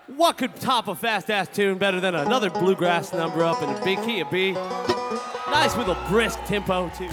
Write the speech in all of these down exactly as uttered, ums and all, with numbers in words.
What could top a fast-ass tune better than another bluegrass number up in the big key of B? Nice with a brisk tempo, too.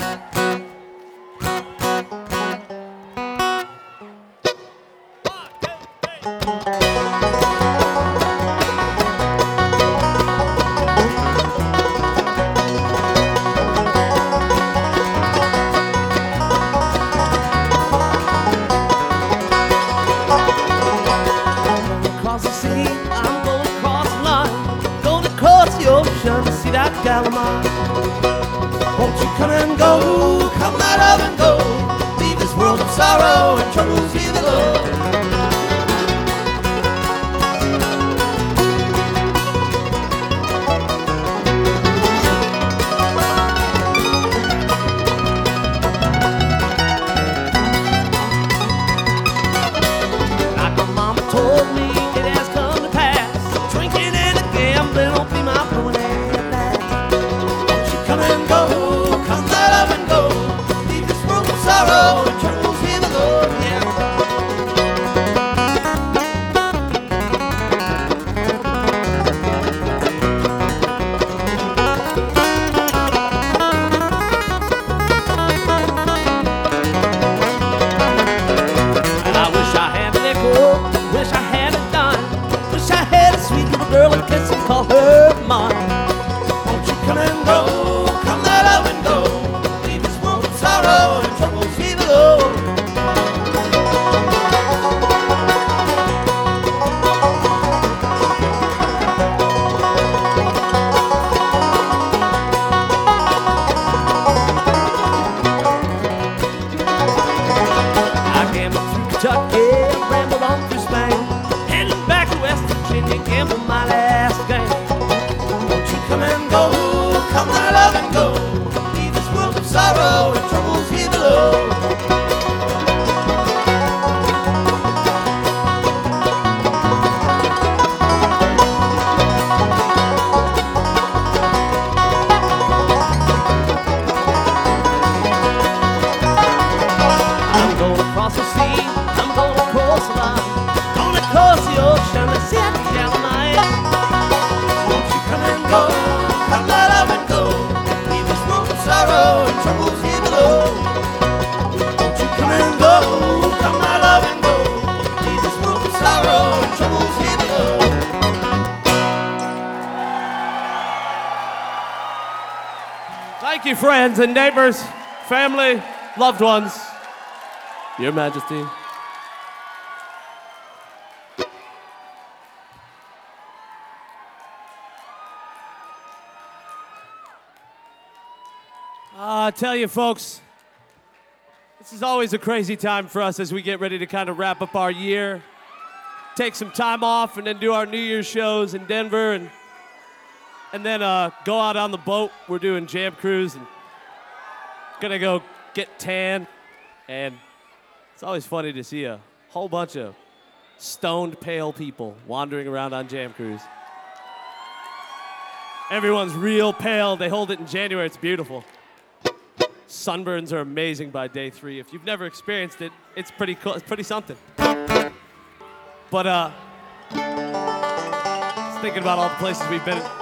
To see that Gallimard. Won't you come and go, come my love and go, leave this world of sorrow and troubles here below. Like my mama told me, it has come to pass, drinking and a gambling won't be my ruin. Come and go, come let up and go, leave this world of sorrow and troubles here below, yeah. And I wish I had let go, wish I had it done, wish I had a sweet little girl and kiss and call her mine. Won't you come and go? Kentucky, rambled on through Spain, heading back to West Virginia, gamble my last game. Won't you come and go, come my love and go, leave this world of sorrow and troubles here below. I'm gonna cross the sea, I'm gonna cross the line, gonna cross the ocean and set down my end. Won't you come and go, come let up and go, leave this world of sorrow and troubles here below. Won't you come and go, come let up and go, leave this world of sorrow and troubles here below. Thank you, friends and neighbors, family, loved ones, Your Majesty. Uh, I tell you, folks, this is always a crazy time for us as we get ready to kind of wrap up our year, take some time off, and then do our New Year's shows in Denver, and and then uh, go out on the boat. We're doing Jam Cruise, and gonna go get tan, and it's always funny to see a whole bunch of stoned, pale people wandering around on Jam Cruise. Everyone's real pale. They hold it in January. It's beautiful. Sunburns are amazing by day three. If you've never experienced it, it's pretty cool. It's pretty something. But uh, just thinking about all the places we've been.